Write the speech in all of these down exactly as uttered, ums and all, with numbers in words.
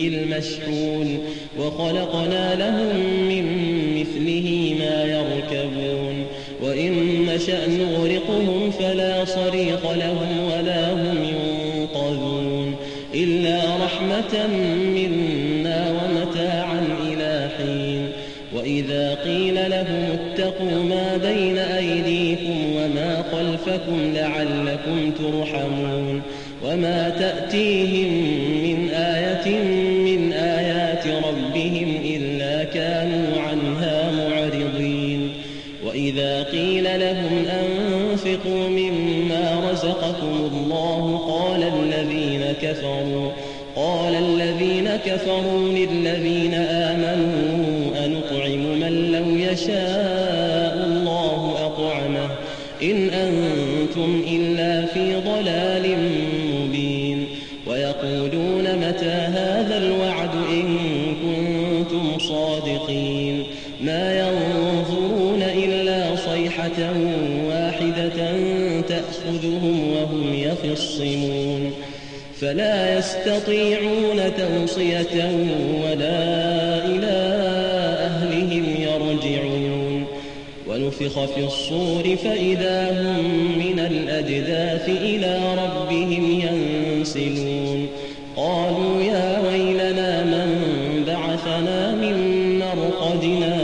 المشحون وخلقنا لهم من مثله ما يركبون وإن نشأ نغرقهم فلا صريخ لهم ولا هم ينقذون إلا رحمة منا ومتاعا إلى حين وإذا قيل لهم اتقوا ما بين أيديكم وما خلفكم لعلكم ترحمون وما تأتيهم من آية من آيات ربهم إلا كانوا عنها معرضين وإذا قيل لهم أنفقوا مما رزقكم الله قال الذين كفروا قال الذين كفروا للذين آمنوا أنطعم من لو يشاء الله أطعمه إن أنتم إلا في ضلال مبين ويقولون متى هذا الوعد إن كنتم صادقين ما ينظرون إلا صيحة واحدة تأخذهم وهم يخصمون فلا يستطيعون توصية ولا إلى أهلهم يرجعون ونفخ في الصور فإذا هم من الأجداث إلى ربهم ينسلون قالوا يا ويلنا من بعثنا من مرقدنا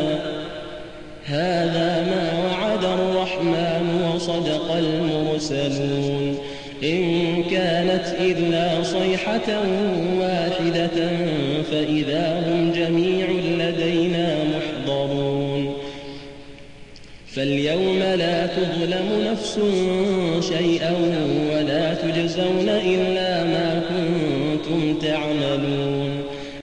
هذا ما وعد الرحمن وصدق المرسلون إن كانت إلا صيحة واحدة فإذا هم جميع لدينا محضرون فاليوم لا تظلم نفس شيئا ولا تجزون إلا ما كنتم تعملون